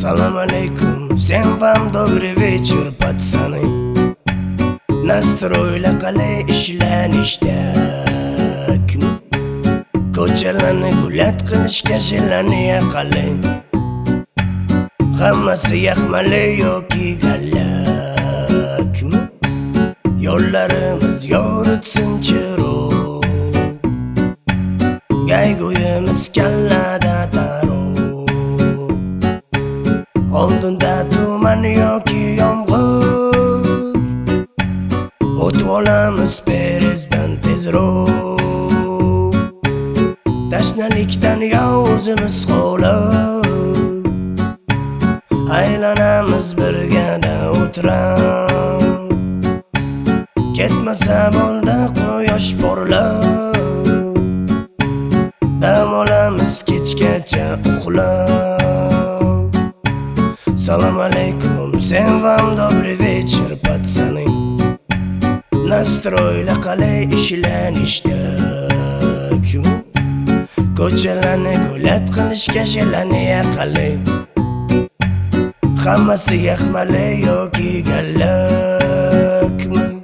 Салам алейкум, всем вам добрый вечер, пацаны. Настройlar qalay ishlanishda, ko'chalarni gullat qilishga jilaniya qalay. Hammasi yaxmali yoki gallak, yo'llarimiz yoritsin chiroq, gayguyimiz kallada taro. Oldinda tuman yoki yomg'ir, o'tib olamiz perezdan tezroq. Tashnalikdan o'zimiz qolib, aylanamiz birgada o'tirib. Ketmasa bo'ldi quyosh porlab, dam olamiz kechgacha uxlab. Салам алейкум, всем вам добрый вечер, пацаны. Настройlar qalay ishlanishda, ko'chalarni gullat qilishga jilaniya qalay. Hammasi yaxmali yoki gallak.